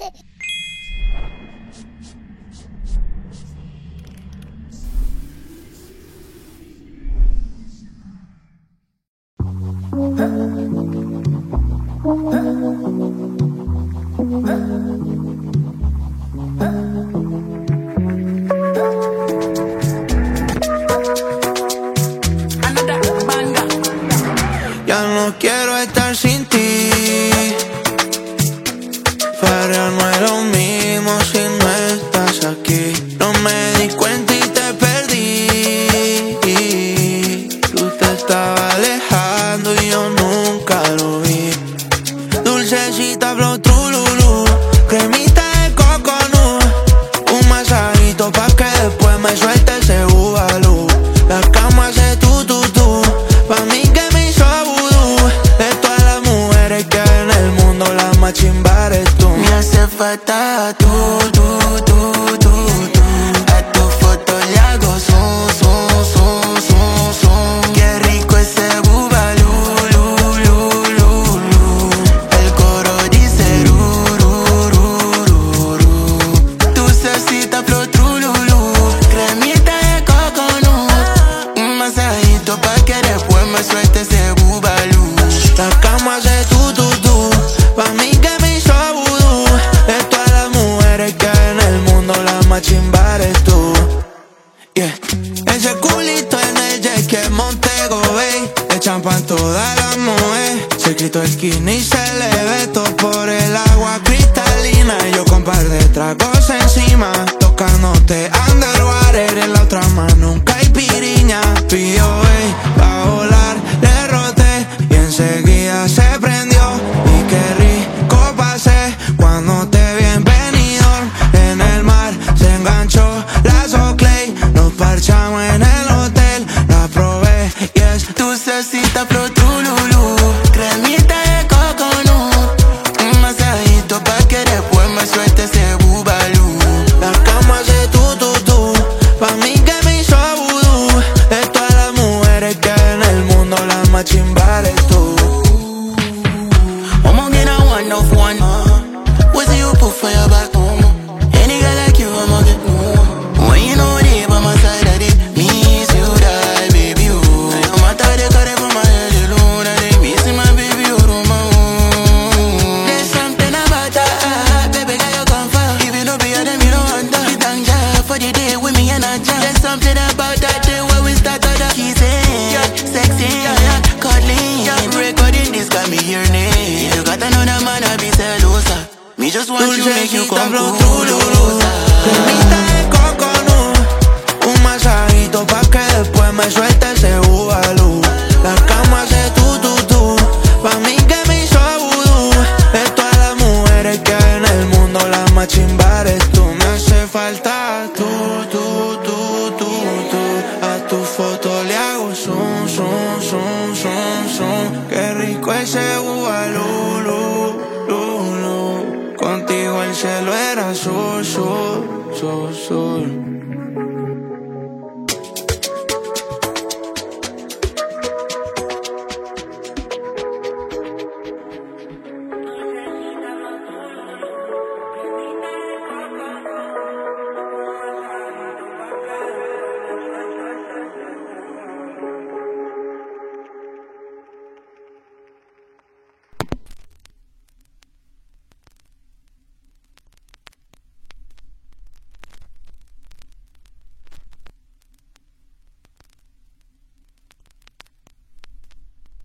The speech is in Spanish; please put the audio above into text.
Ya no quiero estar sin ti. Para no es lo mismo si no estás aquí. No me di cuenta y te perdí. Tú te estabas alejando y yo nunca lo vi. Dulcecita flow trululú, cremita de coconut, un masajito pa' que después me suelte ese bubalú. La cama hace tu, pa' mí que me hizo vudú. De todas las mujeres que hay en el mundo, la más chimba eres tú. Me hace falta tú. A tu foto le hago zoom. Qué rico ese bubalú. El coro dice rururururu. Dulcecita flow trululú, cremita de coconut, un masajito pa' que después me suelte ese bubalú. La cama hace tu, pa' mí que me hizo vudú. De todas las mujeres que hay en el mundo, la más chimba eres tú. Yeah. Ese culito en el jet que Montego Bay, le champan todas las mujeres. Se quitó el skinny y se le ve todo por el agua cristalina. Y yo con par de tragos encima, tocándote underwater. En la otra mano nunca hay piriña. Pidió pa' volar, le roté y enseguida se prendió. Y qué rico pasé cuando te vi en Benidorm. En el mar se enganchó la Soclay, nos parchamos en el hotel. La probé y es dulcecita flow trululú, cremita de coconut, un masajito pa' que después me suelte ese bubalú. La cama hace tu, pa' mí que me hizo vudú. De todas las mujeres que hay en el mundo, la más chimba eres tú. I'ma get a one of one. What do you put for your back? Any girl like you, I'ma get when you know they by my side, I did miss you, die, baby, you. No matter the cut from my head alone, I did miss my baby, you don't mind. There's something about that, baby, girl, you come far. Even though be a them, you don't want that. You thank God for the day with me and I jam. There's something about that day when we start out the kissing, yeah, sexy, yeah, cuddling, yeah, recording this got me yearning. You got another man, I be celosa. Me just want you, make you come closer. Cremita de coconut, un masajito pa' que después me suelte ese bubalú. La cama hace tu, pa' mí que me hizo vudú. De todas las mujeres que hay en el mundo, la más chimba eres tú. Me hace falta tú. A tu foto le hago zoom. Qué rico ese bubalú. Contigo el cielo era azul.